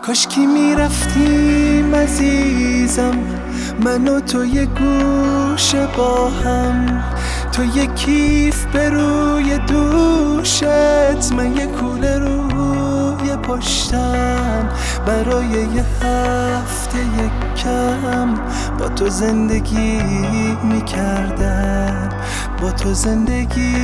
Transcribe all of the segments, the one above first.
کاشکی میرفتیم عزیزم، من و تو یه گوشه با هم، تو یه کیف به روی دوشت، من یه کوله روی پشتم، برای یه هفته کم با تو زندگی میکردم، با تو زندگی.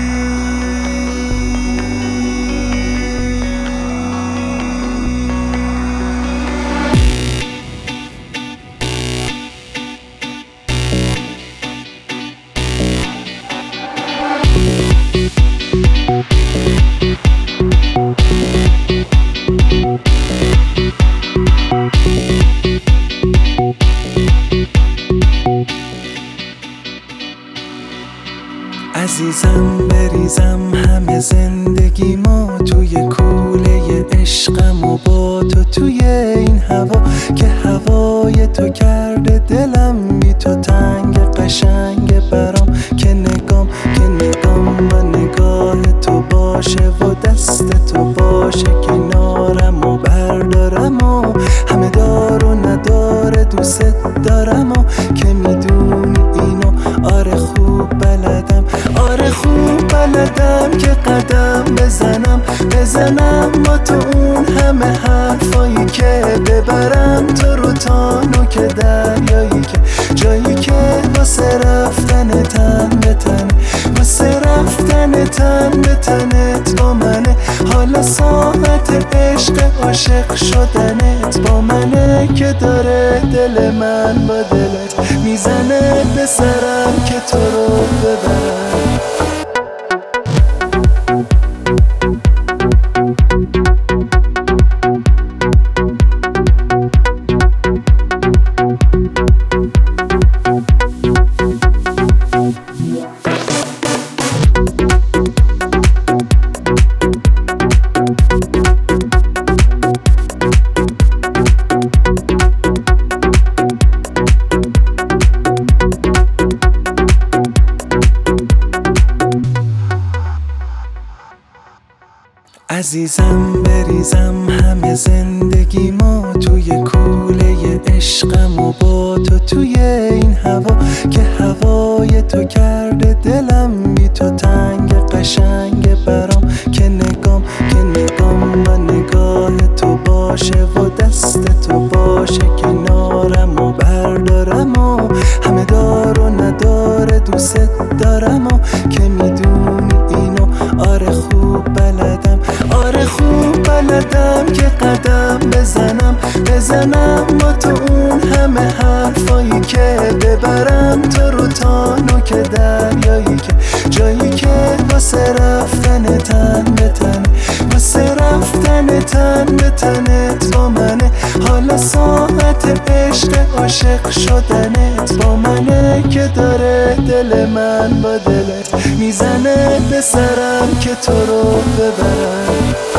عزیزم بریزم همه زندگیمو توی کوله عشقم و با تو توی این هوا، که هوای تو کرده دلم بی تو تنگ، قشنگ برام که نگام و نگاه تو باشه و دست تو باشه کنارم و بردارم و همه دار و نداره دوست دارم و که میدونی اینو. آره خوب بلدم، آره خوب بلدم که قدم بزنم با تو اون همه حرفایی که ببرم تو رو تا نوک دریایی، که جایی که واسه رفتن تن به تن، واسه رفتن تن به تنت با منه، حالا ساعت عشق عاشق شدنت با منه، که داره دل من با دلت میزنه به سرم که تو رو ببرم. عزیزم بریزم همه زندگیمو توی کوله عشقم و با تو توی این هوا، که هوای تو کرده دلم بی تو تنگ، قشنگ برام که نگام و نگاه تو باشه و دست تو باشه کنارم و بردارم و همه دار و نداره دوست دارم و که میدونی اینو. آره خوب بلدم، آره خوب بلدم که قدم بزنم با تو اون همه حرفایی که ببرم تو رو تا نوک دریایی، که جایی که واسه رفتن تن به تن، واسه رفتن تن به تنت با منه، حالا ساعت عشق عاشق شدنت با منه، که داره دل من با دلت میزنه به سرم که تو رو ببرم.